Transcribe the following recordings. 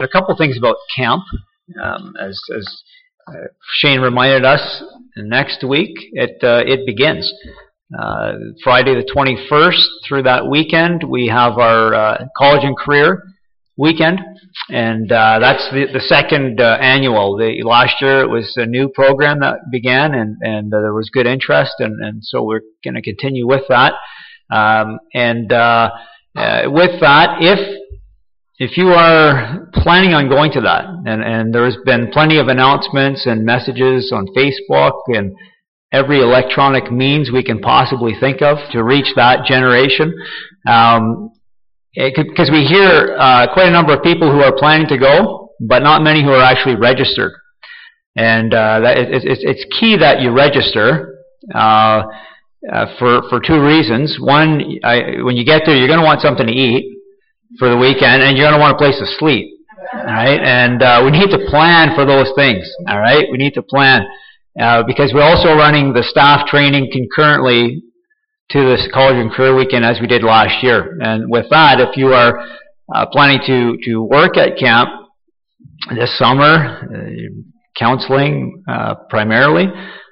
A couple things about camp. As Shane reminded us, next week it begins. Friday the 21st through that weekend, we have our college and career weekend, and that's the second annual. Last year it was a new program that began, and there was good interest, and so we're going to continue with that. With that, if you are planning on going to that, and there's been plenty of announcements and messages on Facebook and every electronic means we can possibly think of to reach that generation, because we hear quite a number of people who are planning to go, but not many who are actually registered. And it's key that you register for two reasons. One, when you get there, you're going to want something to eat for the weekend, and you're going to want a place to sleep. All right, and we need to plan for those things. All right, we need to plan because we're also running the staff training concurrently to this college and career weekend as we did last year. And with that, if you are planning to work at camp this summer, counseling primarily,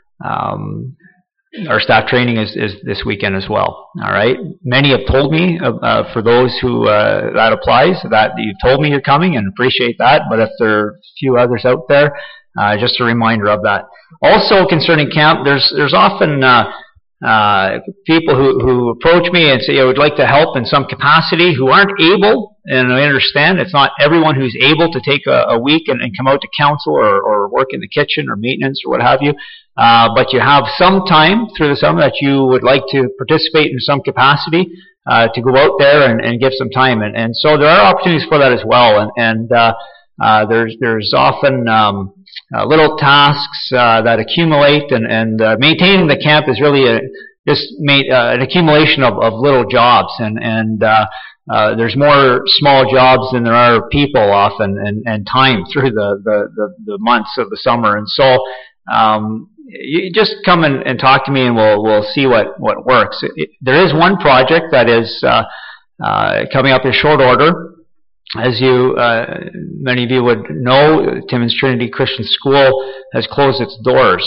our staff training is this weekend as well. All right. Many have told me, for those who that applies, that you've told me you're coming, and appreciate that. But if there are a few others out there, just a reminder of that. Also, concerning camp, there's often people who approach me and say, I would like to help in some capacity, who aren't able, and I understand it's not everyone who's able to take a week and come out to counsel or work in the kitchen or maintenance or what have you. But you have some time through the summer that you would like to participate in some capacity to go out there and give some time. And so there are opportunities for that as well. And there's often little tasks that accumulate, and maintaining the camp is really an accumulation of little jobs. And there's more small jobs than there are people often, and time through the months of the summer. And so you just come and talk to me, and we'll see what works. There is one project that is coming up in short order. As many of you would know, Timmins Trinity Christian School has closed its doors,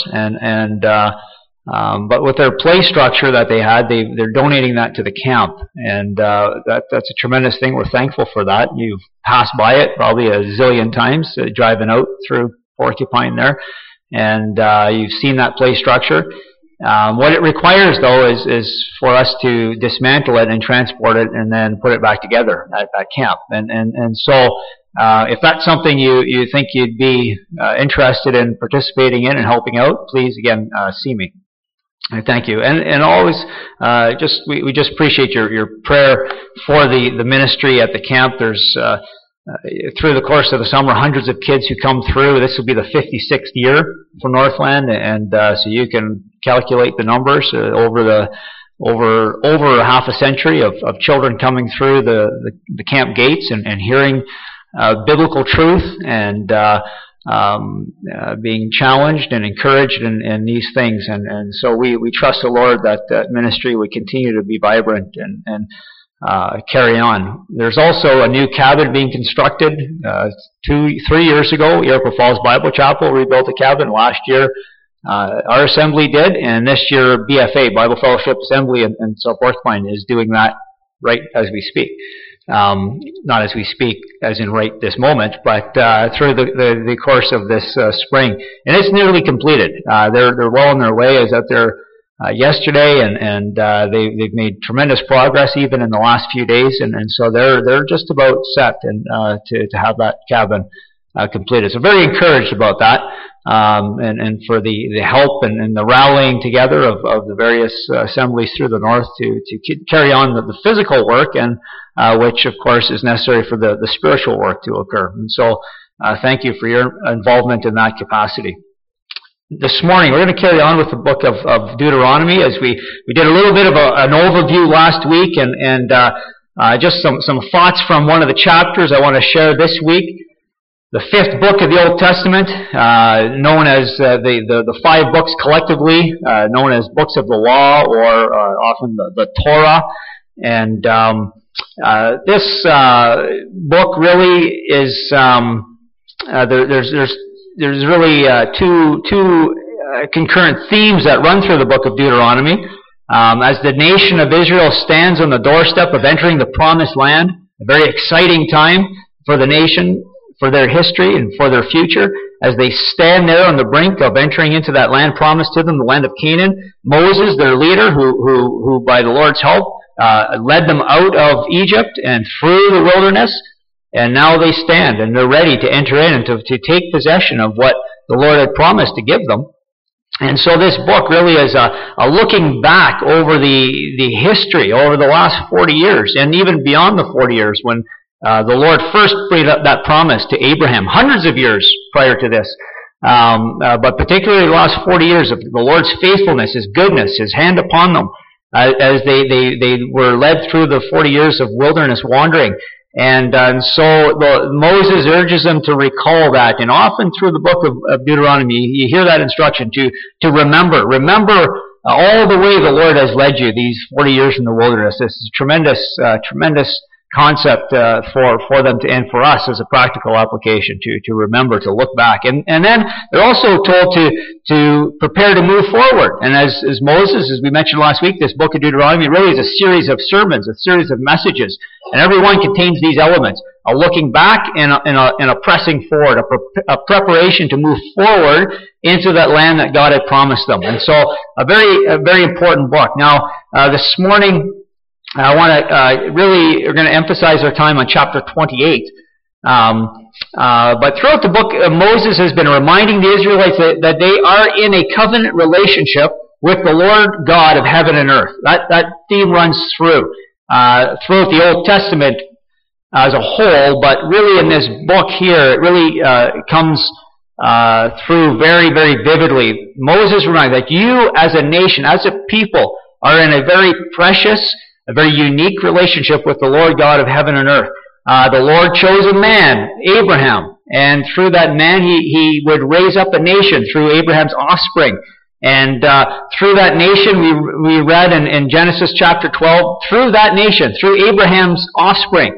but with their play structure that they had, they're donating that to the camp, and that's a tremendous thing. We're thankful for that. You've passed by it probably a zillion times, driving out through Porcupine there, and you've seen that play structure. What it requires, though, is for us to dismantle it and transport it and then put it back together at camp. And so if that's something you think you'd be interested in participating in and helping out, please, again, see me. Thank you. And always, we just appreciate your prayer for the ministry at the camp. There's through the course of the summer, hundreds of kids who come through. This will be the 56th year for Northland, and so you can calculate the numbers over half a century of children coming through the camp gates and hearing biblical truth and being challenged and encouraged in these things. And so we trust the Lord that ministry would continue to be vibrant and carry on. There's also a new cabin being constructed. 3 years ago, Iroquois Falls Bible Chapel rebuilt a cabin. Last year, our assembly did, and this year, BFA, Bible Fellowship Assembly in South Porcupine, is doing that right as we speak. Not as we speak, as in right this moment, but through the course of this spring. And it's nearly completed. They're well on their way. I was out there yesterday, and they've made tremendous progress even in the last few days, and so they're just about set and to have that cabin completed. So very encouraged about that, and for the help and the rallying together of the various assemblies through the north to carry on the physical work, and which of course is necessary for the spiritual work to occur. And so thank you for your involvement in that capacity. This morning, we're going to carry on with the book of Deuteronomy, as we did a little bit of an overview last week, and just some thoughts from one of the chapters I want to share this week. The fifth book of the Old Testament, known as the five books collectively, known as books of the law, or often the Torah. And This book really is there's really two concurrent themes that run through the book of Deuteronomy. As the nation of Israel stands on the doorstep of entering the Promised Land, a very exciting time for the nation, for their history, and for their future, as they stand there on the brink of entering into that land promised to them, the land of Canaan. Moses, their leader, who by the Lord's help, led them out of Egypt and through the wilderness, and now they stand and they're ready to enter in and to take possession of what the Lord had promised to give them. And so this book really is a looking back over the history over the last 40 years, and even beyond the 40 years, when the Lord first made that promise to Abraham, hundreds of years prior to this. But particularly the last 40 years of the Lord's faithfulness, His goodness, His hand upon them, as they were led through the 40 years of wilderness wandering. And so Moses urges them to recall that, and often through the book of Deuteronomy, you hear that instruction to remember all the way the Lord has led you these 40 years in the wilderness. This is a tremendous concept for them and for us as a practical application to remember, to look back. And then they're also told to prepare to move forward. And as Moses, as we mentioned last week, this book of Deuteronomy really is a series of sermons, a series of messages. And every one contains these elements: a looking back and a pressing forward, a preparation to move forward into that land that God had promised them. And so a very important book. Now, this morning, I want to we're going to emphasize our time on chapter 28. But throughout the book, Moses has been reminding the Israelites that they are in a covenant relationship with the Lord God of heaven and earth. That theme runs throughout the Old Testament as a whole, but really in this book here, it really comes through very, very vividly. Moses reminds that you as a nation, as a people, are in a very precious, a very unique relationship with the Lord God of heaven and earth. The Lord chose a man, Abraham, and through that man he would raise up a nation through Abraham's offspring. And through that nation, we read in Genesis chapter 12, through that nation, through Abraham's offspring,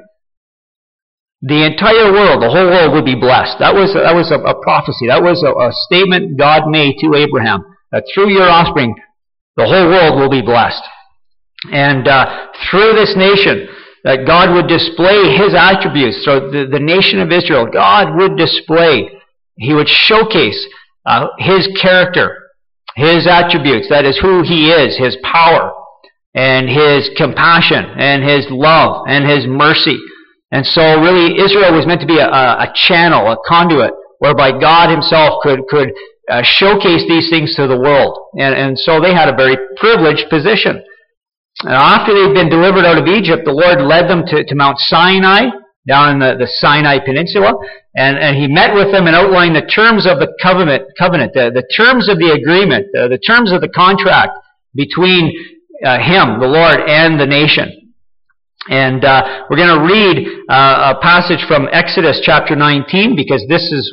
the entire world, the whole world would be blessed. That was a prophecy. That was a statement God made to Abraham, that through your offspring, the whole world will be blessed. And through this nation, that God would display His attributes. So the nation of Israel, God would display, He would showcase His character, His attributes, that is who He is, His power, and His compassion, and His love, and His mercy. And so really Israel was meant to be a channel, a conduit, whereby God Himself could showcase these things to the world. And so they had a very privileged position. After they'd been delivered out of Egypt, the Lord led them to Mount Sinai, down in the Sinai Peninsula, and He met with them and outlined the terms of the covenant, the terms of the agreement, the terms of the contract between Him, the Lord, and the nation. And we're going to read a passage from Exodus chapter 19, because this is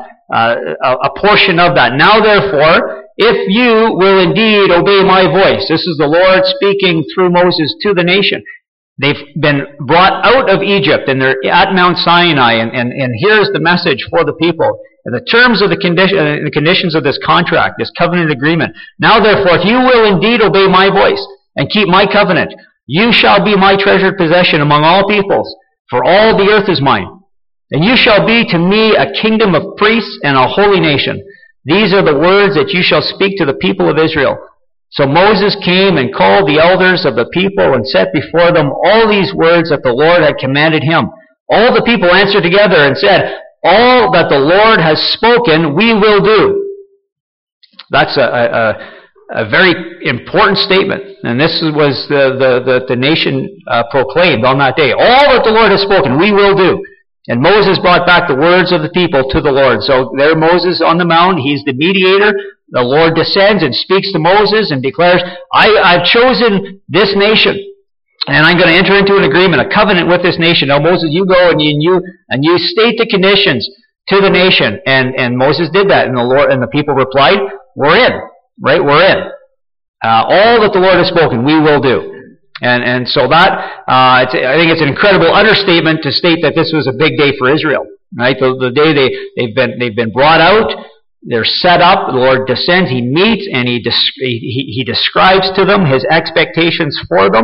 a portion of that. Now therefore, if you will indeed obey my voice. This is the Lord speaking through Moses to the nation. They've been brought out of Egypt, and they're at Mount Sinai, and here's the message for the people. And the terms of the conditions of this contract, this covenant agreement. Now therefore, if you will indeed obey my voice and keep my covenant, you shall be my treasured possession among all peoples, for all the earth is mine. And you shall be to me a kingdom of priests and a holy nation. These are the words that you shall speak to the people of Israel. So Moses came and called the elders of the people and set before them all these words that the Lord had commanded him. All the people answered together and said, all that the Lord has spoken, we will do. That's a very important statement. And this was the nation proclaimed on that day. All that the Lord has spoken, we will do. And Moses brought back the words of the people to the Lord. So there Moses on the mount, he's the mediator. The Lord descends and speaks to Moses and declares, I've chosen this nation, and I'm going to enter into an agreement, a covenant with this nation. Now Moses, you go and you state the conditions to the nation. And Moses did that, and the people replied, we're in. Right? We're in. All that the Lord has spoken, we will do. And so that, I think it's an incredible understatement to state that this was a big day for Israel. Right? The day they've been brought out, they're set up, the Lord descends, He meets, and He describes to them His expectations for them,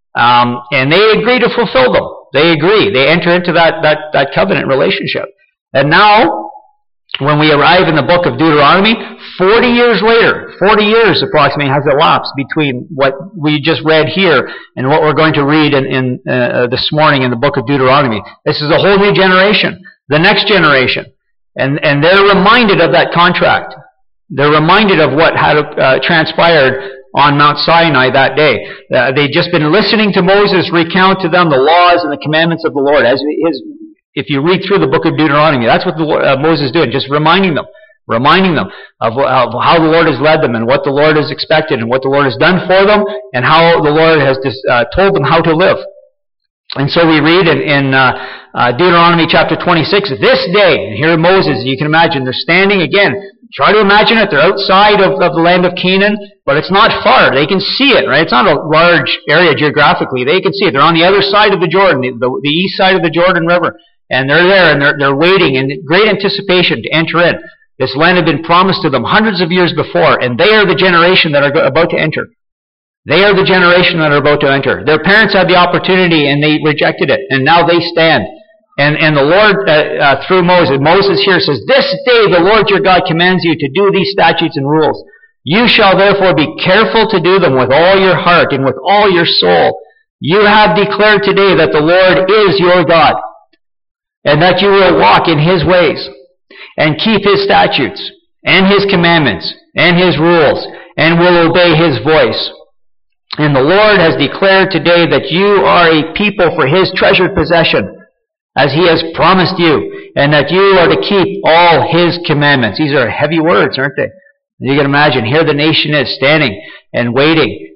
and they agree to fulfill them. They agree. They enter into that covenant relationship. And now, when we arrive in the book of Deuteronomy, 40 years later, 40 years approximately has elapsed between what we just read here and what we're going to read in this morning in the book of Deuteronomy. This is a whole new generation, the next generation. And they're reminded of that contract. They're reminded of what had transpired on Mount Sinai that day. They'd just been listening to Moses recount to them the laws and the commandments of the Lord. If you read through the book of Deuteronomy, that's what Moses is doing, just reminding them of how the Lord has led them and what the Lord has expected and what the Lord has done for them and how the Lord has told them how to live. And so we read in Deuteronomy chapter 26, this day, and here Moses, you can imagine, they're standing again. Try to imagine it. They're outside of the land of Canaan, but it's not far. They can see it, right? It's not a large area geographically. They can see it. They're on the other side of the Jordan, the east side of the Jordan River. And they're there, and they're waiting in great anticipation to enter in. This land had been promised to them hundreds of years before, and they are the generation that are about to enter. They are the generation that are about to enter. Their parents had the opportunity and they rejected it, and now they stand. And the Lord, through Moses here says, this day the Lord your God commands you to do these statutes and rules. You shall therefore be careful to do them with all your heart and with all your soul. You have declared today that the Lord is your God, and that you will walk in His ways, and keep His statutes, and His commandments, and His rules, and will obey His voice. And the Lord has declared today that you are a people for His treasured possession, as He has promised you, and that you are to keep all His commandments. These are heavy words, aren't they? You can imagine, here the nation is standing and waiting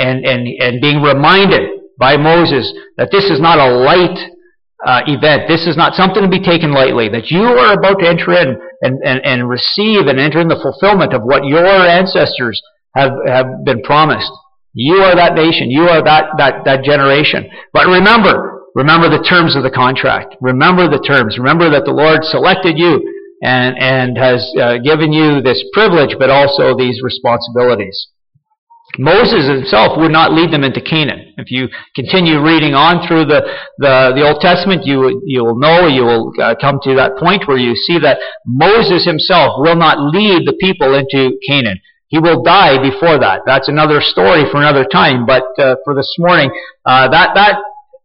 and being reminded by Moses that this is not a light event. This is not something to be taken lightly, that you are about to enter in and receive and enter in the fulfillment of what your ancestors have been promised. You are that nation. You are that generation. But remember the terms of the contract. Remember the terms. Remember that the Lord selected you and has given you this privilege, but also these responsibilities. Moses himself would not lead them into Canaan. If you continue reading on through the Old Testament, you will come to that point where you see that Moses himself will not lead the people into Canaan. He will die before that. That's another story for another time. But for this morning, that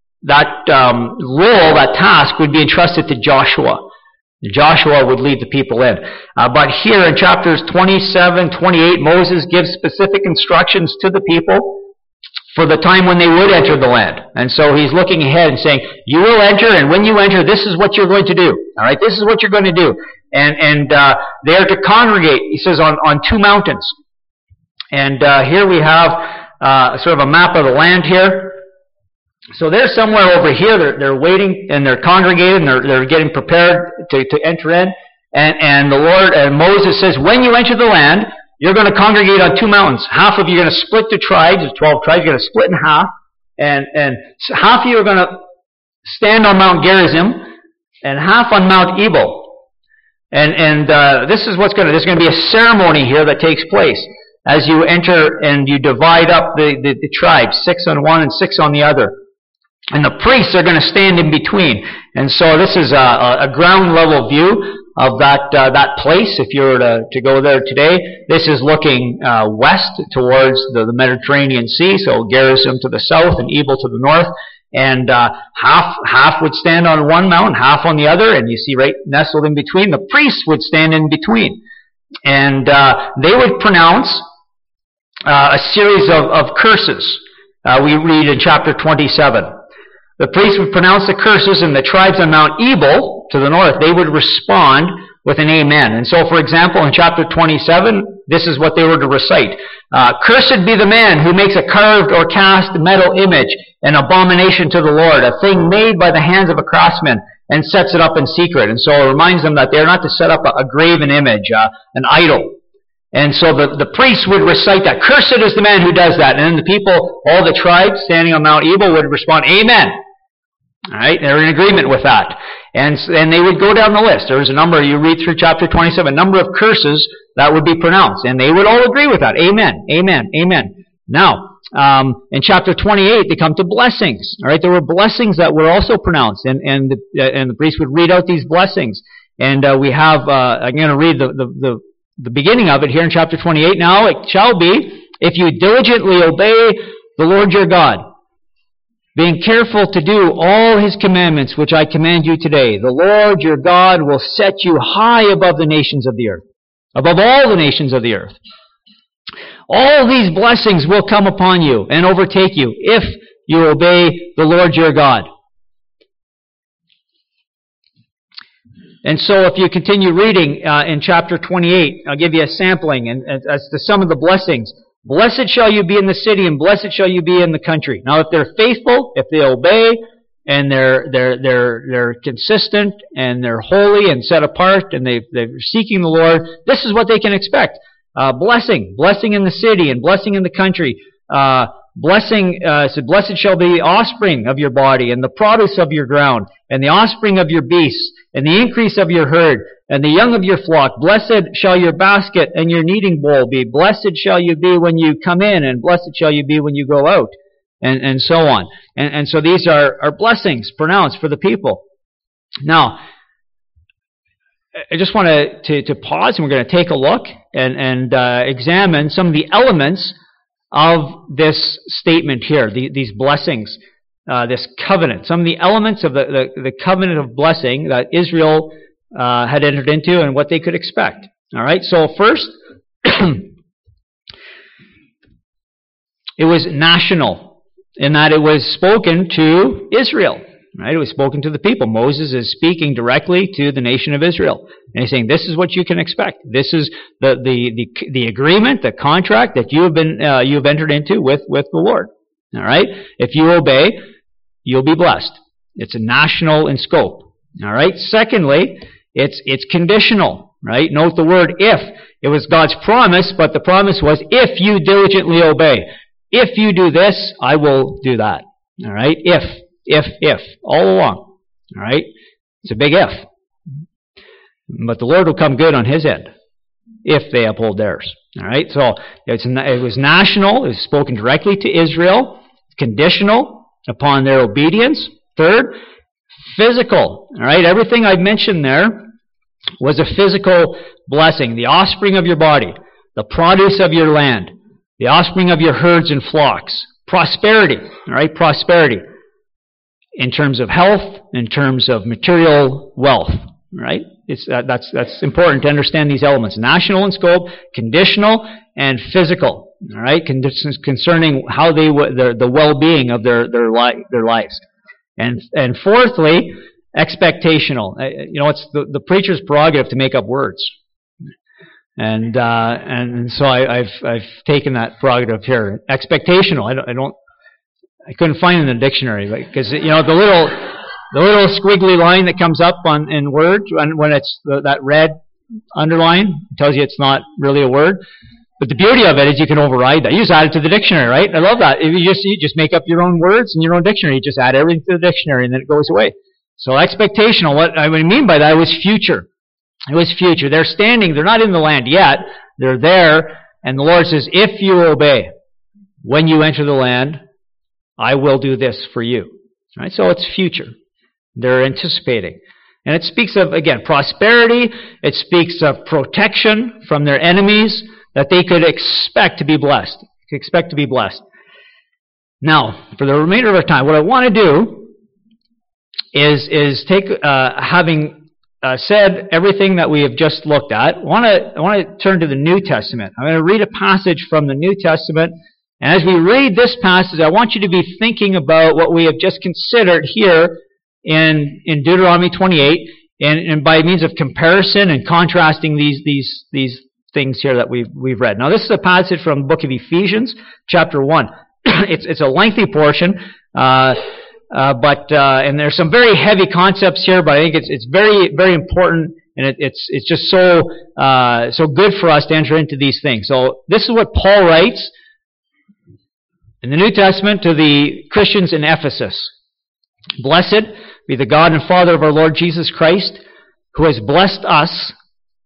role, that task, would be entrusted to Joshua. Joshua would lead the people in. But here in chapters 27, 28, Moses gives specific instructions to the people for the time when they would enter the land. And so he's looking ahead and saying, you will enter, and when you enter, this is what you're going to do. All right, this is what you're going to do. And they are to congregate, he says, on two mountains. And here we have sort of a map of the land here. So they're somewhere over here. They're waiting and they're congregated and they're getting prepared to enter in. And the Lord and Moses says, when you enter the land, you're going to congregate on two mountains. Half of you are going to split to tribes. There's 12 tribes. You're going to split in half, and half of you are going to stand on Mount Gerizim, and half on Mount Ebal. And this is there's going to be a ceremony here that takes place as you enter and you divide up the tribes, 6 on one and 6 on the other. And the priests are going to stand in between. And so this is a ground level view of that place. If you were to go there today, this is looking west towards the Mediterranean Sea. So Gerizim to the south and Ebal to the north. And half would stand on one mountain, half on the other, and you see right nestled in between, the priests would stand in between. And they would pronounce a series of curses. We read in chapter 27. The priests would pronounce the curses, and the tribes on Mount Ebal to the north, they would respond with an amen. And so, for example, in chapter 27, this is what they were to recite. Cursed be the man who makes a carved or cast metal image, an abomination to the Lord, a thing made by the hands of a craftsman, and sets it up in secret. And so it reminds them that they're not to set up a graven image, an idol. And so the priests would recite that. Cursed is the man who does that. And then the people, all the tribes standing on Mount Ebal would respond, Amen. All right, they're in agreement with that. And they would go down the list. There was a number, you read through chapter 27, a number of curses that would be pronounced. And they would all agree with that. Amen, amen, amen. Now, in chapter 28, they come to blessings. All right, there were blessings that were also pronounced. And the priest would read out these blessings. And we have, I'm going to read the beginning of it here in chapter 28. Now it shall be, if you diligently obey the Lord your God, being careful to do all His commandments which I command you today, the Lord your God will set you high above the nations of the earth, above all the nations of the earth. All these blessings will come upon you and overtake you if you obey the Lord your God. And so if you continue reading in chapter 28, I'll give you a sampling and as to some of the blessings. Blessed shall you be in the city, and blessed shall you be in the country. Now, if they're faithful, if they obey, and they're consistent, and they're holy and set apart, and they're seeking the Lord, this is what they can expect: blessing in the city, and blessing in the country. So blessed shall be the offspring of your body, and the produce of your ground, and the offspring of your beasts, and the increase of your herd, and the young of your flock. Blessed shall your basket and your kneading bowl be. Blessed shall you be when you come in, and blessed shall you be when you go out, and so on. And so these are blessings pronounced for the people. Now, I just want to pause, and we're going to take a look and examine some of the elements of this statement here, these blessings, this covenant. Some of the elements of the covenant of blessing that Israel had entered into and what they could expect. All right, so first, it was national in that it was spoken to Israel. Right, it was spoken to the people. Moses is speaking directly to the nation of Israel, and he's saying, "This is what you can expect. This is the agreement, the contract that you have entered into with the Lord. All right, if you obey, you'll be blessed. It's a national in scope. All right. Secondly, it's conditional. Right. Note the word "if." It was God's promise, but the promise was, "If you diligently obey, if you do this, I will do that." All right. If, all along. All right? It's a big if. But the Lord will come good on His end if they uphold theirs. All right? So it was national. It was spoken directly to Israel. Conditional upon their obedience. Third, physical. All right? Everything I mentioned there was a physical blessing. The offspring of your body. The produce of your land. The offspring of your herds and flocks. Prosperity. All right? Prosperity. In terms of health, in terms of material wealth, right? That's important to understand these elements: national in scope, conditional, and physical. All right, conditions concerning how the well-being of their lives, and fourthly, expectational. It's the preacher's prerogative to make up words, and so I've taken that prerogative here. Expectational. I couldn't find it in the dictionary because the little squiggly line that comes up in Word when it's that red underline tells you it's not really a word. But the beauty of it is you can override that. You just add it to the dictionary, right? I love that. If you just make up your own words in your own dictionary. You just add everything to the dictionary and then it goes away. So expectational. What I mean by that was future. It was future. They're standing. They're not in the land yet. They're there, and the Lord says, "If you obey, when you enter the land, I will do this for you." Right? So it's future. They're anticipating. And it speaks of, again, prosperity. It speaks of protection from their enemies, that they could expect to be blessed. Now, for the remainder of our time, what I want to do is take, having said everything that we have just looked at, I want to turn to the New Testament. I'm going to read a passage from the New Testament. And as we read this passage, I want you to be thinking about what we have just considered here in Deuteronomy 28, and by means of comparison and contrasting these things here that we've read. Now, this is a passage from the book of Ephesians, chapter 1. It's a lengthy portion, but there's some very heavy concepts here, but I think it's very, very important And it's just so good for us to enter into these things. So this is what Paul writes in the New Testament to the Christians in Ephesus. Blessed be the God and Father of our Lord Jesus Christ, who has blessed us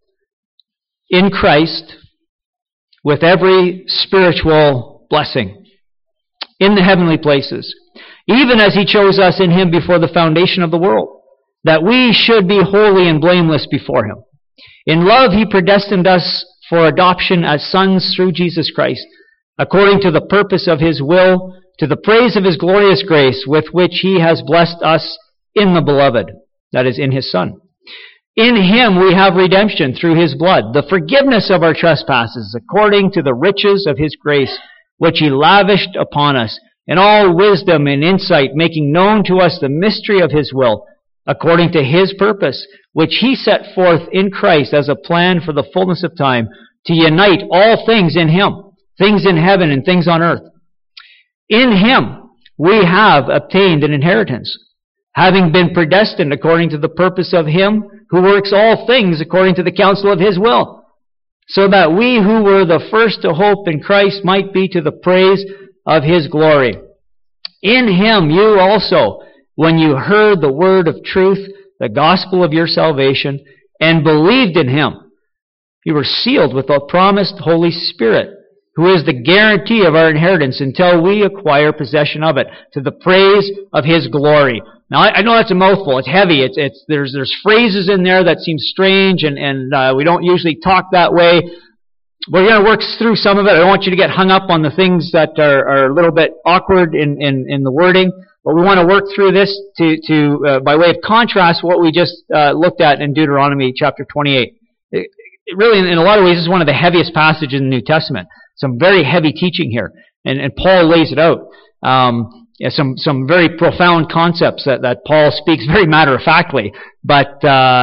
in Christ with every spiritual blessing in the heavenly places, even as He chose us in Him before the foundation of the world, that we should be holy and blameless before Him. In love He predestined us for adoption as sons through Jesus Christ, according to the purpose of His will, to the praise of His glorious grace, with which He has blessed us in the Beloved, that is, in His Son. In Him we have redemption through His blood, the forgiveness of our trespasses, according to the riches of His grace, which He lavished upon us, in all wisdom and insight, making known to us the mystery of His will, according to His purpose, which He set forth in Christ as a plan for the fullness of time, to unite all things in Him, things in heaven and things on earth. In Him we have obtained an inheritance, having been predestined according to the purpose of Him who works all things according to the counsel of His will, so that we who were the first to hope in Christ might be to the praise of His glory. In Him you also, when you heard the word of truth, the gospel of your salvation, and believed in Him, you were sealed with the promised Holy Spirit, who is the guarantee of our inheritance until we acquire possession of it, to the praise of His glory. Now, I know that's a mouthful. It's heavy. There's phrases in there that seem strange, and we don't usually talk that way. We're going to work through some of it. I don't want you to get hung up on the things that are a little bit awkward in the wording, but we want to work through this to by way of contrast what we just looked at in Deuteronomy chapter 28. It really, in a lot of ways, is one of the heaviest passages in the New Testament. Some very heavy teaching here, and Paul lays it out. Some very profound concepts that Paul speaks very matter-of-factly, but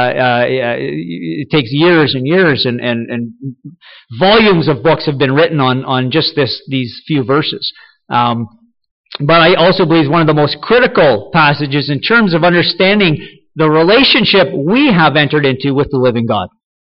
it takes years and years, and volumes of books have been written on just these few verses. But I also believe it's one of the most critical passages in terms of understanding the relationship we have entered into with the living God.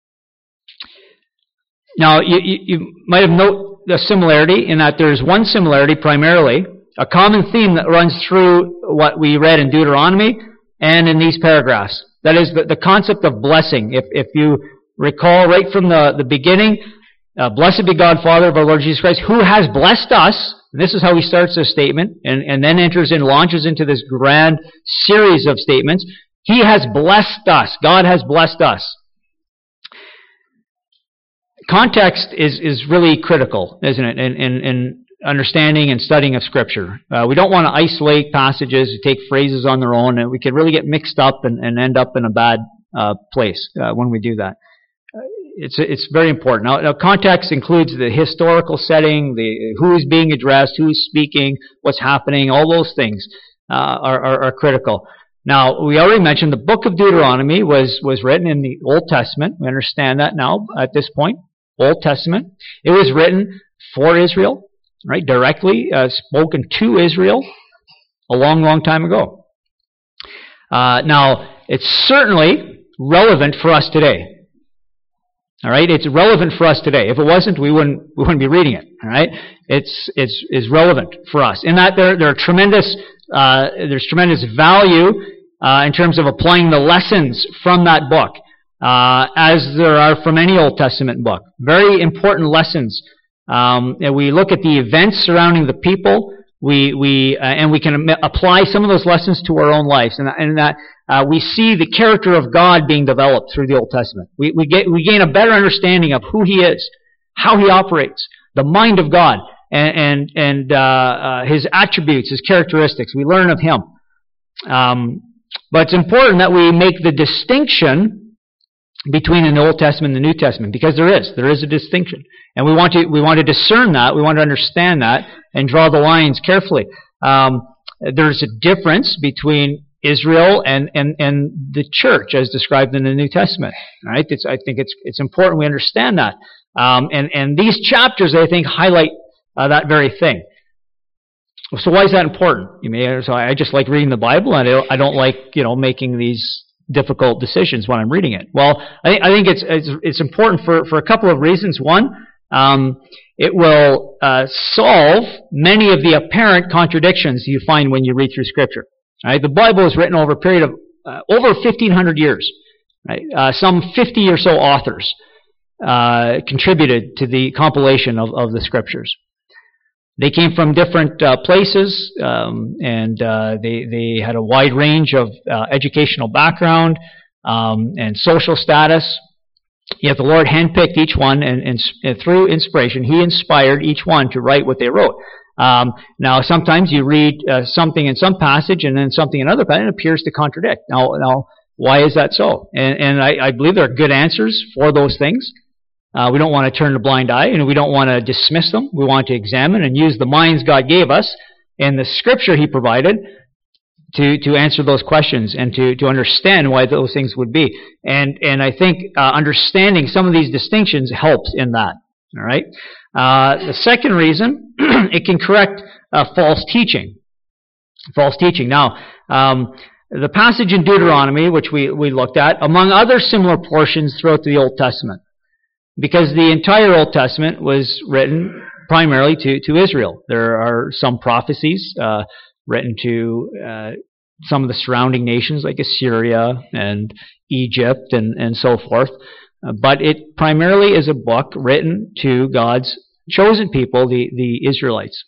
Now, you might have noted the similarity in that there's one similarity primarily, a common theme that runs through what we read in Deuteronomy and in these paragraphs. That is the concept of blessing. If you recall right from the beginning, blessed be God, Father of our Lord Jesus Christ, who has blessed us. And this is how he starts this statement, and then launches into this grand series of statements. He has blessed us. God has blessed us. Context is really critical, isn't it, in understanding and studying of Scripture. We don't want to isolate passages, take phrases on their own, and we can really get mixed up and end up in a bad place when we do that. It's very important. Now, context includes the historical setting, who is being addressed, who is speaking, what's happening. All those things are critical. Now, we already mentioned the book of Deuteronomy was written in the Old Testament. We understand that now at this point. Old Testament. It was written for Israel, right? Directly spoken to Israel a long, long time ago. Now, it's certainly relevant for us today. All right, it's relevant for us today. If it wasn't, we wouldn't be reading it. All right, it's relevant for us in that there are tremendous there's tremendous value in terms of applying the lessons from that book, as there are from any Old Testament book. Very important lessons. And we look at the events surrounding the people. We can apply some of those lessons to our own lives, and that we see the character of God being developed through the Old Testament. We gain a better understanding of who He is, how He operates, the mind of God, and His attributes, His characteristics. We learn of Him. But it's important that we make the distinction between the Old Testament and the New Testament, because there is a distinction, and we want to discern that, we want to understand that, and draw the lines carefully. There's a difference between Israel and the church as described in the New Testament. Right? I think it's important we understand that. And these chapters, I think, highlight that very thing. So why is that important? So I just like reading the Bible, and I don't like making these difficult decisions when I'm reading it? Well, I think it's important for a couple of reasons. One, it will solve many of the apparent contradictions you find when you read through Scripture. Right? The Bible is written over a period of over 1,500 years. Right? Some 50 or so authors contributed to the compilation of the Scriptures. They came from different places, and they had a wide range of educational background and social status. Yet the Lord handpicked each one, and through inspiration, He inspired each one to write what they wrote. Now, sometimes you read something in some passage and then something in another passage, and it appears to contradict. Now, why is that so? And I believe there are good answers for those things. We don't want to turn a blind eye, and we don't want to dismiss them. We want to examine and use the minds God gave us and the Scripture He provided to answer those questions and to understand why those things would be. And I think understanding some of these distinctions helps in that. All right. The second reason, it can correct false teaching. False teaching. Now, the passage in Deuteronomy, which we looked at, among other similar portions throughout the Old Testament, because the entire Old Testament was written primarily to Israel. There are some prophecies written to some of the surrounding nations like Assyria and Egypt and so forth. But it primarily is a book written to God's chosen people, the Israelites.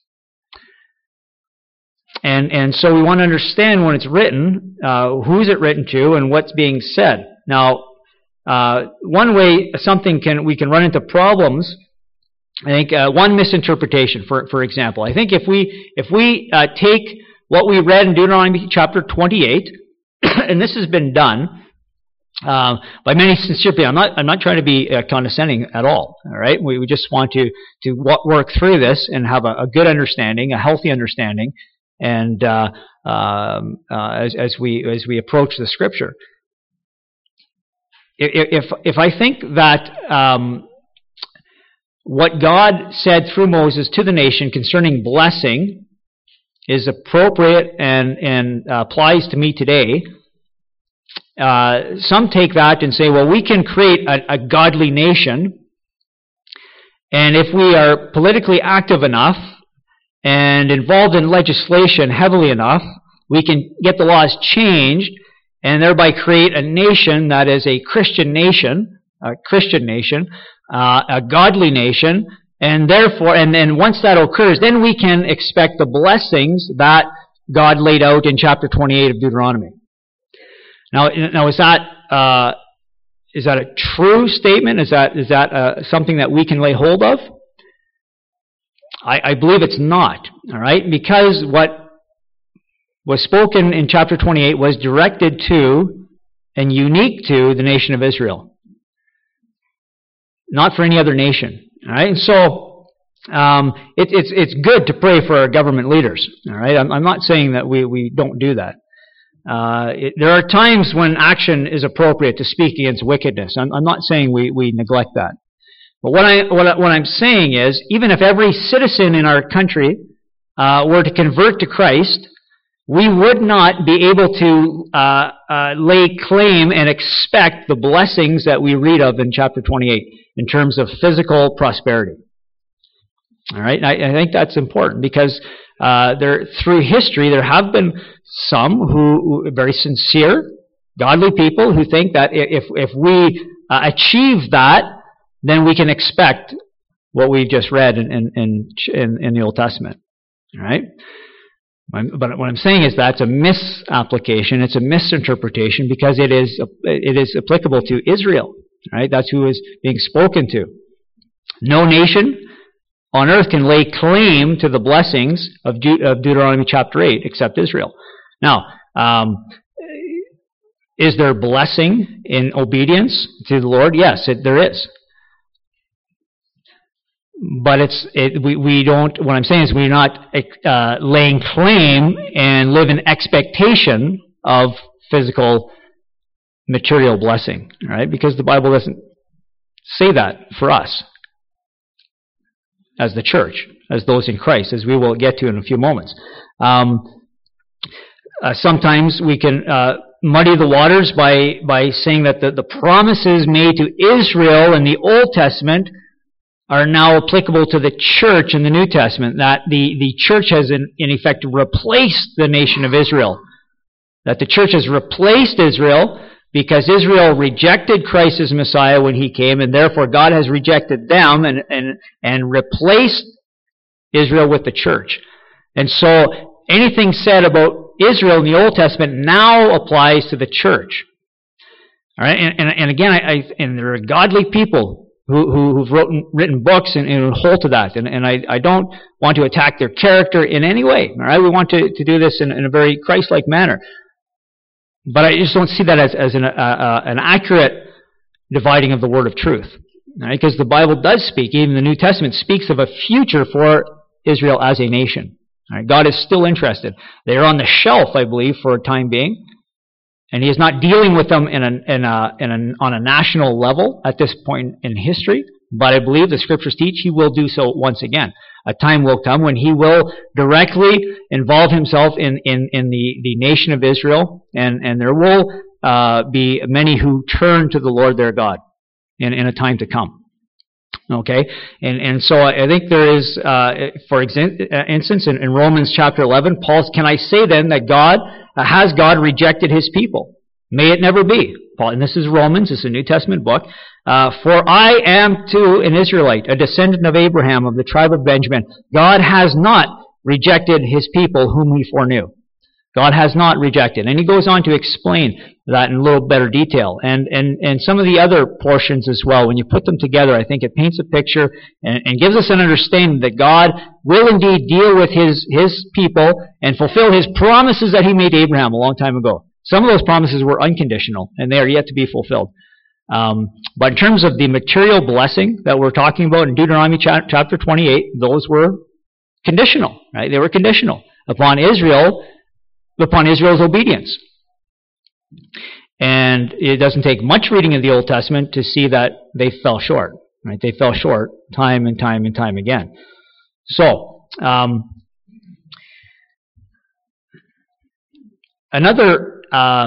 And so we want to understand when it's written, who's it written to and what's being said. Now, one way we can run into problems, I think one misinterpretation, for example. I think if we take what we read in Deuteronomy chapter 28, and this has been done by many sincere people. I'm not trying to be condescending at all. All right, we just want to work through this and have a good understanding, a healthy understanding, and as we approach the Scripture. If I think that what God said through Moses to the nation concerning blessing is appropriate and applies to me today, some take that and say, well, we can create a godly nation, and if we are politically active enough and involved in legislation heavily enough, we can get the laws changed and thereby create a nation that is a Christian nation, a godly nation, and therefore, and then once that occurs, then we can expect the blessings that God laid out in chapter 28 of Deuteronomy. Now is that a true statement? Is that something that we can lay hold of? I believe it's not. All right, because what was spoken in chapter 28 was directed to and unique to the nation of Israel, not for any other nation. All right, and so it's good to pray for our government leaders. All right, I'm not saying that we don't do that. There are times when action is appropriate to speak against wickedness. I'm not saying we neglect that. But what I'm saying is, even if every citizen in our country were to convert to Christ, we would not be able to lay claim and expect the blessings that we read of in chapter 28 in terms of physical prosperity. All right, I think that's important because through history there have been some who very sincere, godly people who think that if we achieve that, then we can expect what we've just read in the Old Testament. All right. But what I'm saying is that's a misapplication. It's a misinterpretation because it is applicable to Israel. Right? That's who is being spoken to. No nation on earth can lay claim to the blessings of Deuteronomy chapter 8 except Israel. Now, is there blessing in obedience to the Lord? Yes, there is. But we don't. What I'm saying is we're not laying claim and live in expectation of physical, material blessing, right? Because the Bible doesn't say that for us as the church, as those in Christ, as we will get to in a few moments. Sometimes we can muddy the waters by saying that the promises made to Israel in the Old Testament are now applicable to the church in the New Testament, that the church has in effect replaced the nation of Israel. That the church has replaced Israel because Israel rejected Christ as Messiah when He came, and therefore God has rejected them and replaced Israel with the church. And so anything said about Israel in the Old Testament now applies to the church. All right, and again, and there are godly people who've written books and hold to that, and I don't want to attack their character in any way. All right, we want to do this in a very Christ-like manner, but I just don't see that as an accurate dividing of the word of truth. All right, because the Bible does speak, even the New Testament speaks of a future for Israel as a nation. All right, God is still interested. They are on the shelf, I believe, for a time being. And He is not dealing with them on a national level at this point in history. But I believe the Scriptures teach He will do so once again. A time will come when He will directly involve Himself in the nation of Israel. And there will be many who turn to the Lord their God in a time to come. Okay? And so I think there is, for instance, in Romans chapter 11, Paul's, can I say then that has God rejected His people? May it never be. Paul, and this is Romans, this is a New Testament book. For I am too an Israelite, a descendant of Abraham, of the tribe of Benjamin. God has not rejected His people whom He foreknew. God has not rejected. And he goes on to explain that in a little better detail. And some of the other portions as well. When you put them together, I think it paints a picture and gives us an understanding that God will indeed deal with His people and fulfill His promises that He made to Abraham a long time ago. Some of those promises were unconditional, and they are yet to be fulfilled. But in terms of the material blessing that we're talking about in Deuteronomy chapter 28, those were conditional, right? They were conditional upon Israel's obedience. And it doesn't take much reading of the Old Testament to see that they fell short. Right? They fell short time and time and time again. So, another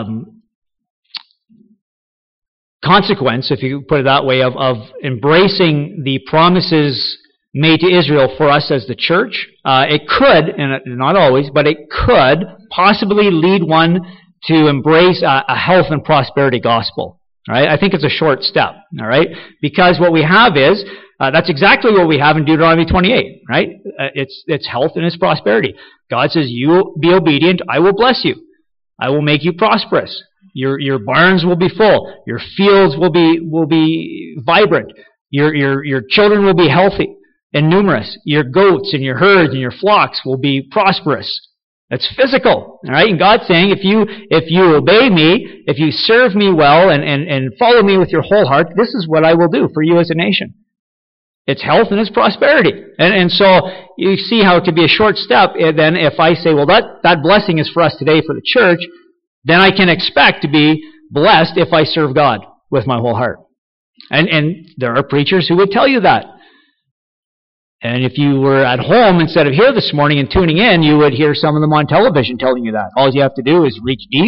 consequence, if you put it that way, of embracing the promises made to Israel for us as the church, it could, and not always, but it could possibly lead one to embrace a health and prosperity gospel. Right? I think it's a short step. All right, because what we have is that's exactly what we have in Deuteronomy 28. Right? It's health and it's prosperity. God says, "You be obedient, I will bless you. I will make you prosperous. Your barns will be full. Your fields will be vibrant. Your children will be healthy and numerous. Your goats and your herds and your flocks will be prosperous." That's physical, all right? And God's saying, if you obey me, if you serve me well and follow me with your whole heart, this is what I will do for you as a nation. It's health and it's prosperity. And so you see how it could be a short step. And then if I say, well, that blessing is for us today for the church, then I can expect to be blessed if I serve God with my whole heart. And there are preachers who would tell you that. And if you were at home instead of here this morning and tuning in, you would hear some of them on television telling you that. All you have to do is reach deep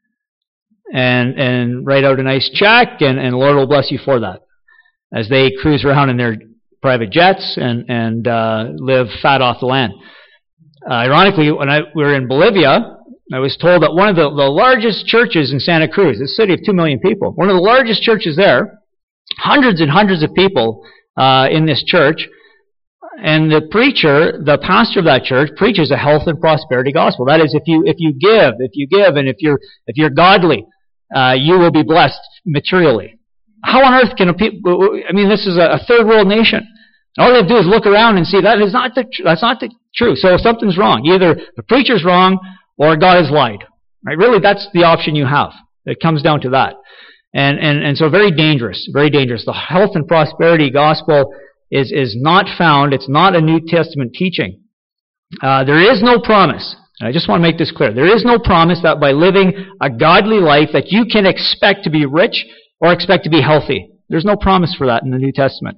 and write out a nice check, and the Lord will bless you for that. As they cruise around in their private jets and live fat off the land. Ironically, when we were in Bolivia, I was told that one of the largest churches in Santa Cruz, a city of 2 million people, one of the largest churches there, hundreds and hundreds of people in this church, and the pastor of that church, preaches a health and prosperity gospel. That is, if you give, and if you're godly, you will be blessed materially. How on earth can this is a third world nation. All they have to do is look around and see that's not the truth. So something's wrong. Either the preacher's wrong or God has lied. Right? Really, that's the option you have. It comes down to that. And so very dangerous, very dangerous. The health and prosperity gospel is not found. It's not a New Testament teaching. There is no promise. And I just want to make this clear. There is no promise that by living a godly life that you can expect to be rich or expect to be healthy. There's no promise for that in the New Testament.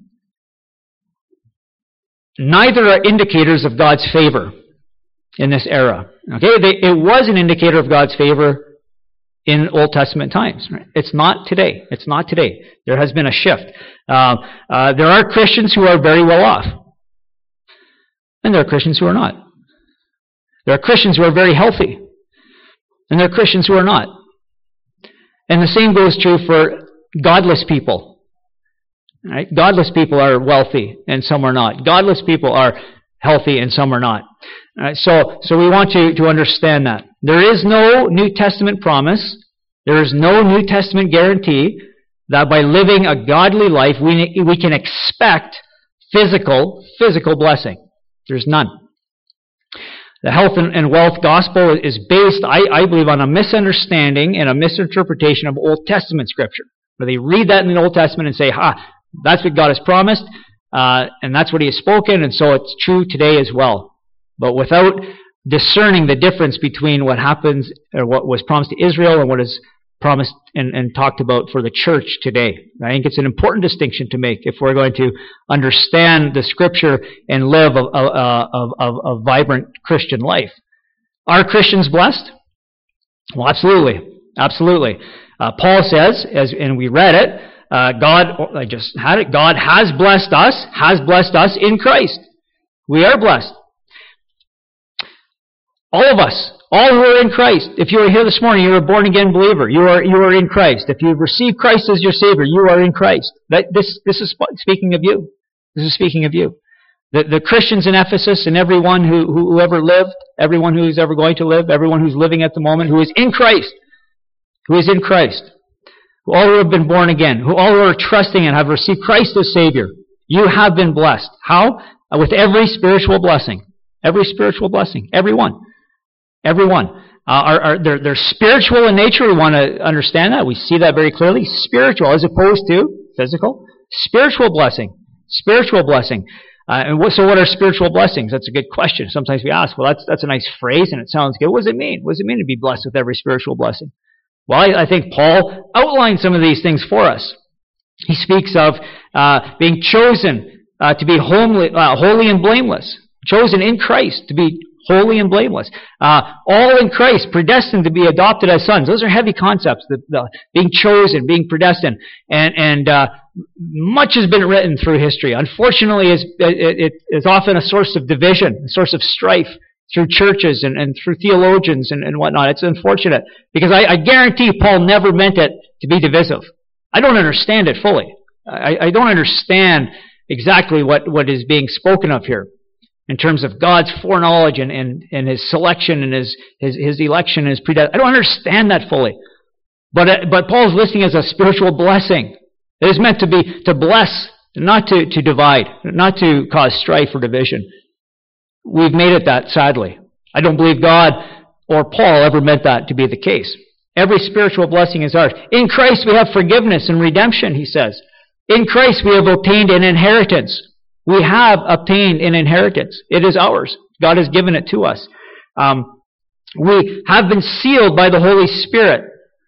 Neither are indicators of God's favor in this era. Okay, it was an indicator of God's favor in Old Testament times. Right? It's not today. It's not today. There has been a shift. There are Christians who are very well off. And there are Christians who are not. There are Christians who are very healthy. And there are Christians who are not. And the same goes true for godless people. Right? Godless people are wealthy and some are not. Godless people are healthy and some are not. Right? So we want to understand that. There is no New Testament promise. There is no New Testament guarantee that by living a godly life we can expect physical blessing. There's none. The health and wealth gospel is based, I believe, on a misunderstanding and a misinterpretation of Old Testament scripture. Where they read that in the Old Testament and say, that's what God has promised, and that's what He has spoken, and so it's true today as well. But without discerning the difference between what happens, or what was promised to Israel and what is promised and talked about for the church today. I think it's an important distinction to make if we're going to understand the Scripture and live a vibrant Christian life. Are Christians blessed? Well, absolutely. Absolutely. Paul says, and we read it, I just had it, God has blessed us in Christ. We are blessed. All of us. All who are in Christ. If you are here this morning, you're a born-again believer. You are in Christ. If you've received Christ as your Savior, you are in Christ. This is speaking of you. This is speaking of you. The Christians in Ephesus and everyone who ever lived, everyone who's ever going to live, everyone who's living at the moment, who is in Christ. Who is in Christ. All who have been born again. All who are trusting and have received Christ as Savior. You have been blessed. How? With every spiritual blessing. Every spiritual blessing. Everyone. Everyone. They're spiritual in nature. We want to understand that. We see that very clearly. Spiritual as opposed to physical. Spiritual blessing. Spiritual blessing. So what are spiritual blessings? That's a good question. Sometimes we ask, well, that's a nice phrase and it sounds good. What does it mean? What does it mean to be blessed with every spiritual blessing? Well, I think Paul outlined some of these things for us. He speaks of being chosen to be holy and blameless. Chosen in Christ to be holy and blameless. All in Christ, predestined to be adopted as sons. Those are heavy concepts, the being chosen, being predestined. And much has been written through history. Unfortunately, it is often a source of division, a source of strife through churches and through theologians and whatnot. It's unfortunate. Because I guarantee Paul never meant it to be divisive. I don't understand it fully. I don't understand exactly what is being spoken of here. In terms of God's foreknowledge and His selection and His election and His predestination. I don't understand that fully. But Paul's listing as a spiritual blessing. It is meant to bless, not to divide, not to cause strife or division. We've made it that, sadly. I don't believe God or Paul ever meant that to be the case. Every spiritual blessing is ours. In Christ we have forgiveness and redemption, he says. In Christ we have obtained an inheritance. We have obtained an inheritance. It is ours. God has given it to us. We have been sealed by the Holy Spirit.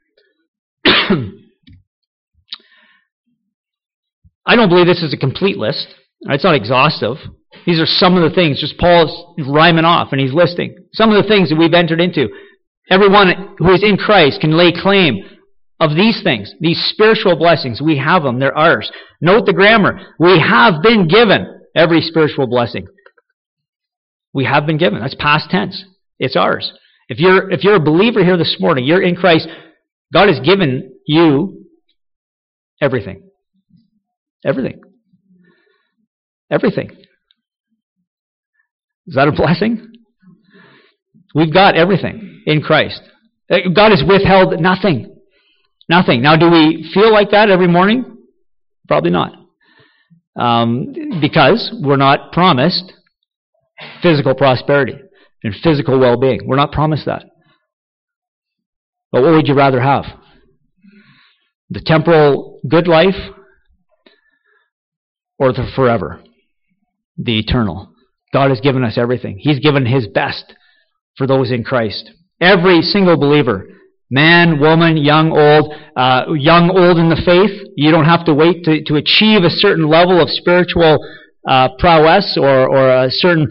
I don't believe this is a complete list. It's not exhaustive. These are some of the things. Just Paul's rhyming off and he's listing. Some of the things that we've entered into. Everyone who is in Christ can lay claim of these things, these spiritual blessings. We have them. They're ours. Note the grammar. We have been given every spiritual blessing. We have been given. That's past tense. It's ours. If you're a believer here this morning, you're in Christ, God has given you everything. Everything. Everything. Is that a blessing? We've got everything in Christ. God has withheld nothing. Nothing. Now, do we feel like that every morning? Probably not. Because we're not promised physical prosperity and physical well-being. We're not promised that. But what would you rather have? The temporal good life or the forever? The eternal. God has given us everything. He's given His best for those in Christ. Every single believer, man, woman, young, old in the faith. You don't have to wait to achieve a certain level of spiritual prowess or a certain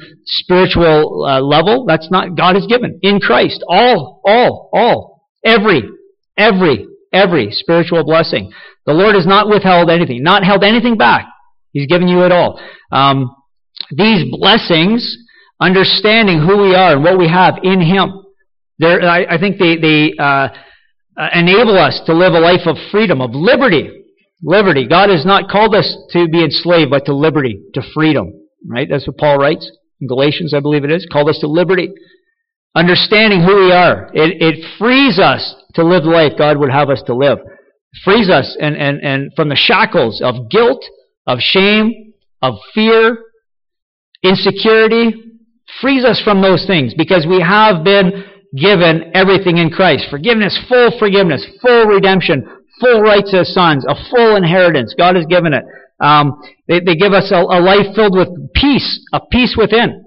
spiritual level. That's not, God has given in Christ. All, every Every spiritual blessing. The Lord has not withheld anything, not held anything back. He's given you it all. These blessings, understanding who we are and what we have in Him, I think they enable us to live a life of freedom, of liberty. Liberty. God has not called us to be enslaved, but to liberty, to freedom. Right? That's what Paul writes in Galatians, I believe it is. Called us to liberty. Understanding who we are. It frees us to live the life God would have us to live. It frees us and from the shackles of guilt, of shame, of fear, insecurity. Frees us from those things because we have been given everything in Christ. Forgiveness, full redemption, full rights as sons, a full inheritance. God has given it. They give us a life filled with peace, a peace within,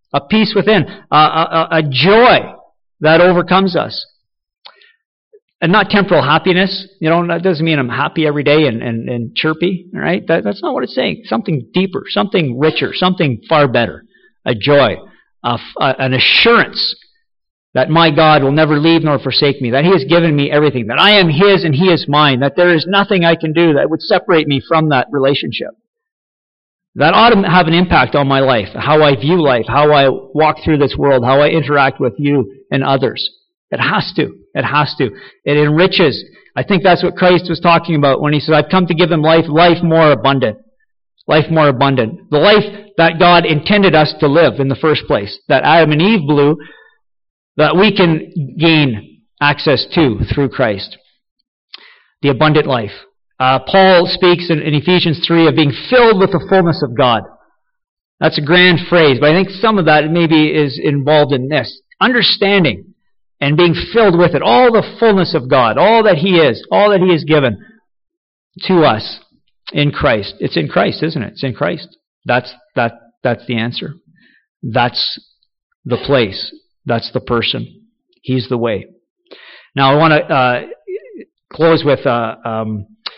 a joy that overcomes us. And not temporal happiness. That doesn't mean I'm happy every day and chirpy, right? That's not what it's saying. Something deeper, something richer, something far better. A joy, an assurance that my God will never leave nor forsake me, that He has given me everything, that I am His and He is mine, that there is nothing I can do that would separate me from that relationship. That ought to have an impact on my life, how I view life, how I walk through this world, how I interact with you and others. It has to. It has to. It enriches. I think that's what Christ was talking about when He said, I've come to give them life more abundant. Life more abundant. The life that God intended us to live in the first place, that Adam and Eve blew, that we can gain access to through Christ. The abundant life. Paul speaks in Ephesians 3 of being filled with the fullness of God. That's a grand phrase, but I think some of that maybe is involved in this. Understanding and being filled with it, all the fullness of God, all that He is, all that He has given to us in Christ. It's in Christ, isn't it? It's in Christ. That's the answer. That's the place. That's the person. He's the way. Now I want to close with a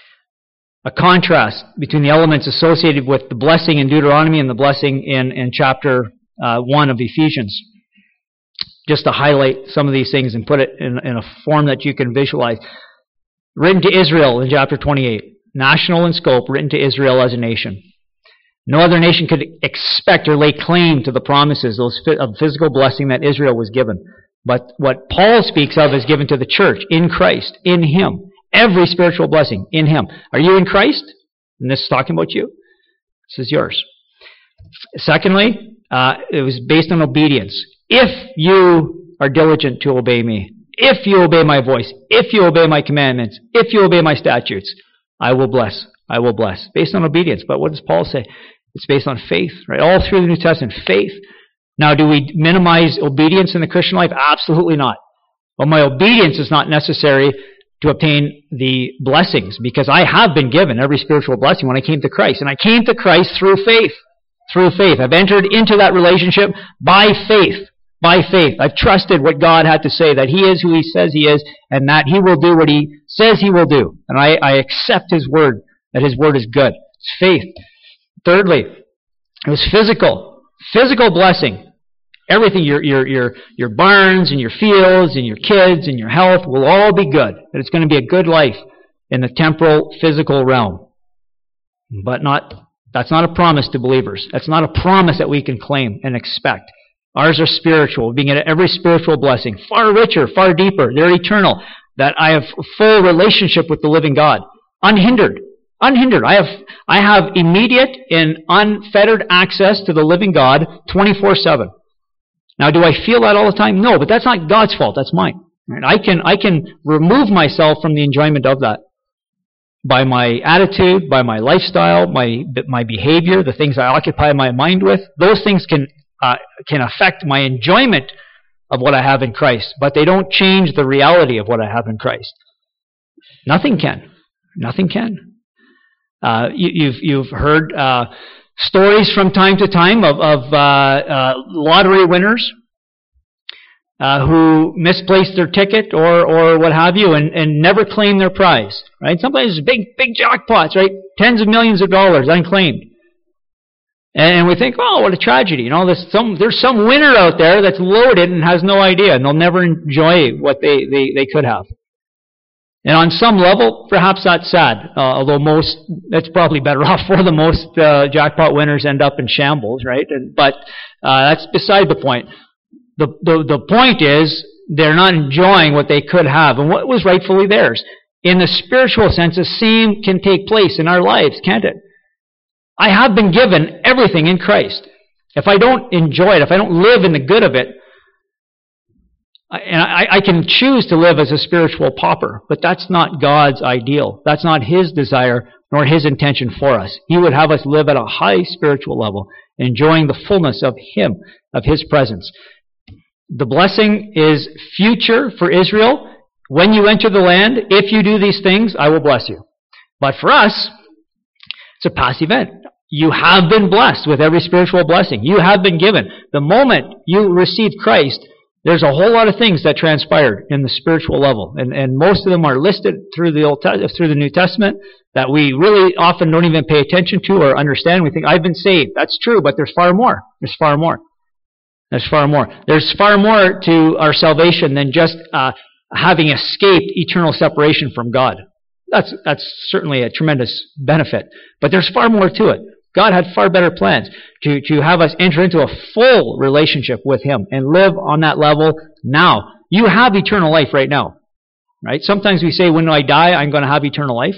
contrast between the elements associated with the blessing in Deuteronomy and the blessing in chapter 1 of Ephesians. Just to highlight some of these things and put it in a form that you can visualize. Written to Israel in chapter 28. National in scope, written to Israel as a nation. No other nation could expect or lay claim to the promises of physical blessing that Israel was given. But what Paul speaks of is given to the church in Christ, in Him. Every spiritual blessing in Him. Are you in Christ? And this is talking about you. This is yours. Secondly, it was based on obedience. If you are diligent to obey me, if you obey my voice, if you obey my commandments, if you obey my statutes, I will bless. I will bless. Based on obedience. But what does Paul say? It's based on faith, right? All through the New Testament, faith. Now, do we minimize obedience in the Christian life? Absolutely not. But my obedience is not necessary to obtain the blessings, because I have been given every spiritual blessing when I came to Christ. And I came to Christ through faith. Through faith. I've entered into that relationship by faith. By faith. I've trusted what God had to say, that He is who He says He is, and that He will do what He says He will do. And I accept His word, that His word is good. It's faith. Thirdly, it was physical. Physical blessing. Everything, your barns and your fields and your kids and your health will all be good. That it's going to be a good life in the temporal, physical realm. But that's not a promise to believers. That's not a promise that we can claim and expect. Ours are spiritual. Being at every spiritual blessing. Far richer, far deeper. They're eternal. That I have full relationship with the living God. Unhindered. Unhindered. I have immediate and unfettered access to the living God 24/7. Now, do I feel that all the time? No, but that's not God's fault. That's mine. Right? I can remove myself from the enjoyment of that by my attitude, by my lifestyle, my behavior, the things I occupy my mind with. Those things can affect my enjoyment of what I have in Christ, but they don't change the reality of what I have in Christ. Nothing can. Nothing can. You've heard stories from time to time of lottery winners who misplaced their ticket or what have you and never claim their prize. Right? Sometimes big jackpots, right? Tens of millions of dollars unclaimed. And we think, oh, what a tragedy. There's some winner out there that's loaded and has no idea, and they'll never enjoy what they could have. And on some level, perhaps that's sad, although it's probably better off for the most jackpot winners end up in shambles, right? But that's beside the point. The point is, they're not enjoying what they could have and what was rightfully theirs. In the spiritual sense, the same can take place in our lives, can't it? I have been given everything in Christ. If I don't enjoy it, if I don't live in the good of it, and I can choose to live as a spiritual pauper, but that's not God's ideal. That's not His desire nor His intention for us. He would have us live at a high spiritual level, enjoying the fullness of Him, of His presence. The blessing is future for Israel. When you enter the land, if you do these things, I will bless you. But for us, it's a past event. You have been blessed with every spiritual blessing. You have been given. The moment you receive Christ, there's a whole lot of things that transpired in the spiritual level. And most of them are listed through the New Testament that we really often don't even pay attention to or understand. We think, I've been saved. That's true, but there's far more. There's far more. There's far more. There's far more to our salvation than just having escaped eternal separation from God. That's certainly a tremendous benefit. But there's far more to it. God had far better plans to have us enter into a full relationship with Him and live on that level now. You have eternal life right now. Right? Sometimes we say, when I die, I'm going to have eternal life.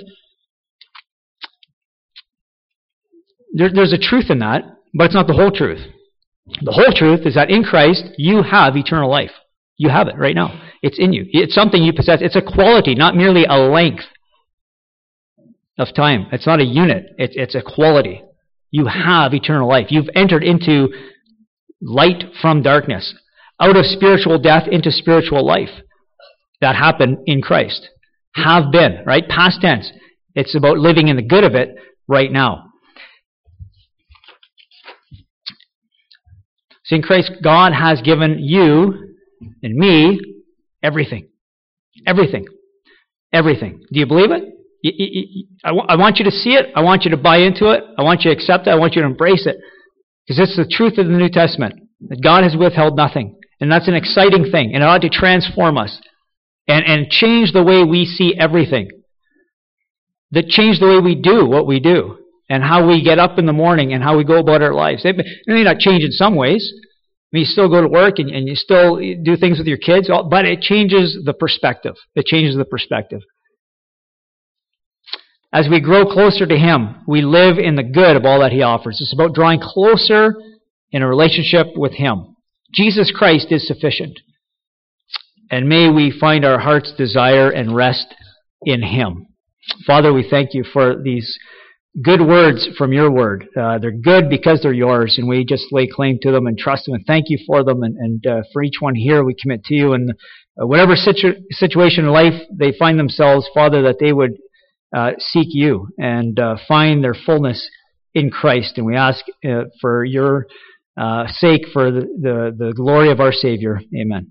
There's a truth in that, but it's not the whole truth. The whole truth is that in Christ, you have eternal life. You have it right now. It's in you. It's something you possess. It's a quality, not merely a length of time. It's not a unit. It's a quality. You have eternal life. You've entered into light from darkness, out of spiritual death into spiritual life. That happened in Christ. Have been, right? Past tense. It's about living in the good of it right now. So in Christ, God has given you and me everything. Everything. Everything. Do you believe it? I want you to see it. I want you to buy into it. I want you to accept it. I want you to embrace it. Because it's the truth of the New Testament. That God has withheld nothing. And that's an exciting thing. And it ought to transform us. And change the way we see everything. That change the way we do what we do. And how we get up in the morning and how we go about our lives. They may not change in some ways. I mean, you still go to work and you still do things with your kids. But it changes the perspective. It changes the perspective. As we grow closer to Him, we live in the good of all that He offers. It's about drawing closer in a relationship with Him. Jesus Christ is sufficient. And may we find our heart's desire and rest in Him. Father, we thank You for these good words from Your Word. They're good because they're Yours, and we just lay claim to them and trust them, and thank You for them. And for each one here, we commit to You. And whatever situation in life they find themselves, Father, that they would seek You and find their fullness in Christ. And we ask for Your sake, for the glory of our Savior. Amen.